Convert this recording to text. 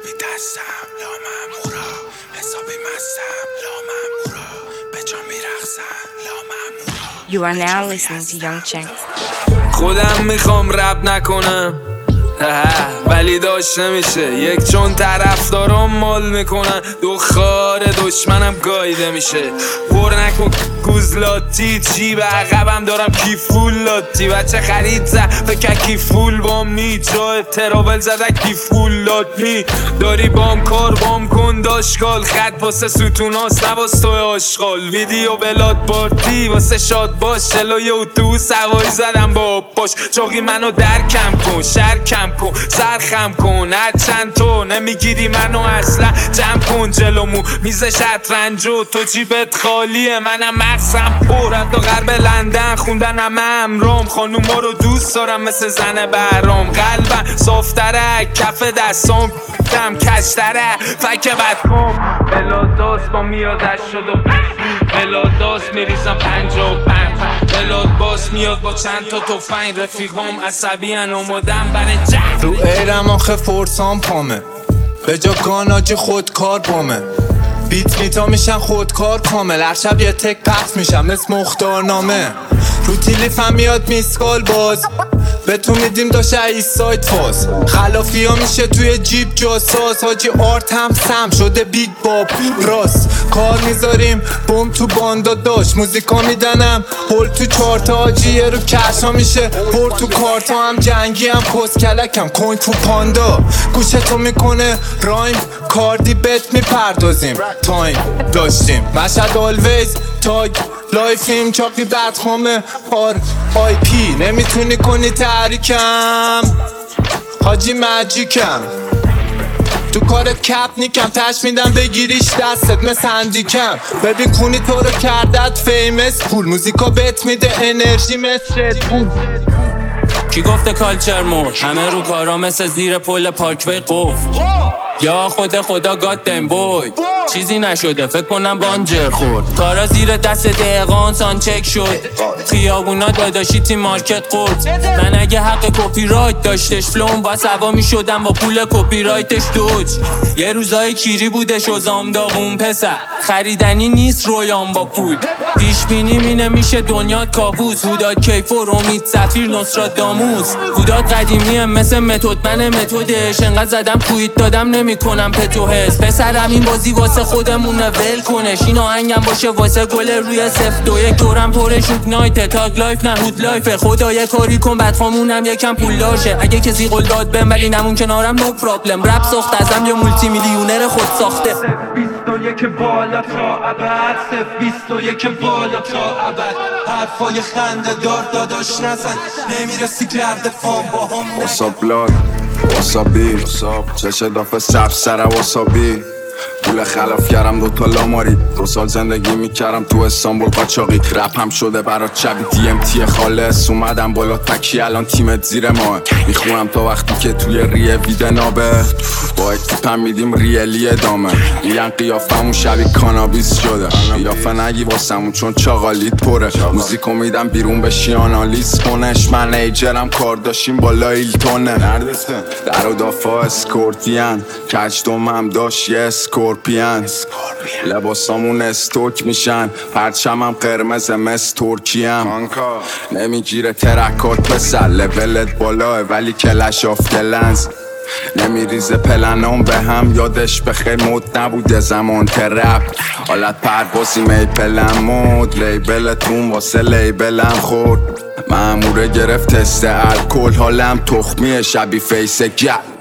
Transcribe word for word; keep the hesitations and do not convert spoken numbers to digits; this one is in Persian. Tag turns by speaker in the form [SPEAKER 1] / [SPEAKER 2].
[SPEAKER 1] حسابی دستم لا مامورا، حسابی مستم لا مامورا، به جا میرقصم لا مامورا.
[SPEAKER 2] You are now listening to Young Cheng.
[SPEAKER 3] خودم میخوام رپ نکنم ولی داشت نمیشه، یک چون طرفدارم مال میکنن، دخار دشمنم گایده میشه. پر نکن گوزلاتی، جیب عقبم دارم کیفول لاتی، بچه خرید زد فکر کیفول بام نی، جای تراول زده کیفول لاتی، داری بام کار بام کن داشکال، خط واسه ستوناست نواس توی آشغال، ویدیو بلاد پارتی واسه شاد باش، جلوی اتوبوس هوایی زدم با باش، چاقی منو درکم کن شرکم کن سرخم کن، هر چند تو نمیگیری منو اصلا جمع کن جلومو میز شطرنج و تو جیبت خالیه، منم مغزم پر حتی غرب لندن خوندن همه امرام، خانوما رو دوست دارم مثل زن برام، قلبم صافتره کف دستام دم کشتره فک بدکام، بلاداست با میادش شد و بلاداست میریزم پنجا و پنج، بلاد باس میاد با چند تا توفنگ، رفیقام عصبی ان اومدم برای جنگ،
[SPEAKER 4] رو ایرم آخه فرسان پامه، به جا گاناجی خودکار بامه، بیت میتا میشن خودکار کامل، هر شب یه تک پخش میشم مثل مختارنامه، رو تیلیفم میاد میسکال باز، به تو میدیم داشته ای سایت فاز، خلافی ها میشه توی جیب جاساز، حاجی آرت هم سم شده بیگ باب راست، کار میذاریم بوم تو باندا داشت، موزیکا میدنم هول تو چارتا، حاجی یه رو کشا میشه پر تو کارتا، هم جنگی هم کس کلکم کوین تو پاندا، گوشتو میکنه رایم کاردی بت میپردازیم، تایم داشتیم مشهد آلویز تاگ لایفیم چاقی بدخوامه آر آی پی، نمیتونی کنی تحریکم حاجی مجیکم، تو کارت کپ نیکم تش میدم بگیریش دستت مثل هندیکم، ببین کونی تو رو کردت فیمس پول، موزیکا بت میده انرژی مثل پول.
[SPEAKER 5] کی گفته کالچر مود؟ همه رو کارا مثل زیر پل پارکوی قفل، یا خود خدا گاد دم بوی، چیزی نشده فکر کنم بانجر خورد، کارا زیر دست دقیقان سان چک شد، خیابونا داداشی تی مارکت قرد، من اگه حق کپی رایت داشتش فلوم با سوا می شدم با پول کپی رایتش دوج، یه روزای کیری بودش و زام داغون پسر، خریدنی نیست رویان با پول، پیش بینی می نمیشه دنیات کابوس، هوداد کیفور امید سفیر نصرات داموس، هوداد قدیمیه مثل متد من متدش، انقدر زدم کویت دادم نمی کنم پتو حس، پسرم این بازی واسه خودمونه ول کنش، این آهنگم باشه واسه گل روی سفت و یک دورم پر شوک نایت تاگ لایف نه هود لایفه، خدا یه کاری کن بدخوامونم یکم پول داشه، اگه کسی قول داد بهم ولی نمون کنارم نو پرابلم، رپ ساخت ازم یه مولتی میلیونر خود ساخته،
[SPEAKER 3] بیست و یک بالا تا ابد، صف بیست و یک بالا تا ابد، حرفای خنده دار داداش نزن، نمیرسی کرده فام با هم
[SPEAKER 6] واسا بلاک واسا بی چش دافه سبز سره واسا بی، پول خلاف کردم دوتا لاماری، دو سال زندگی میکردم تو استانبول قاچاقی، رپ هم شده برات شبی دی ام تی خالص، اومدم بالا تکی الان تیمت زیر ماه، میخونم تا وقتی که توی ریه ویده نابه، با اکتیپم میدیم ریلی ادامه، میگن قیافمون شبی کانابیس شده، قیافه نگی واسمون چون چاقالیت پره، موزیکو میدم بیرون بشی آنالیز کنش، من ایجرم کار داشتیم بالا ایلتونه، در و دافا اسکورتین کج دومم داشت یه اسکورپین، لباسامون استوک میشن پرچمم قرمز مس ترکیم، نمیگیره ترکات پسر لولت بالاه ولی کلش آف لنز، نمیریزه پلنام به هم یادش بخیر مود نبوده زمان ترپ، حالت پروازی میپلم مود، لیبلتون واسه لیبلم خورد، ماموره گرفت تست الکل، حالم تخمیه شبی فیس گپ،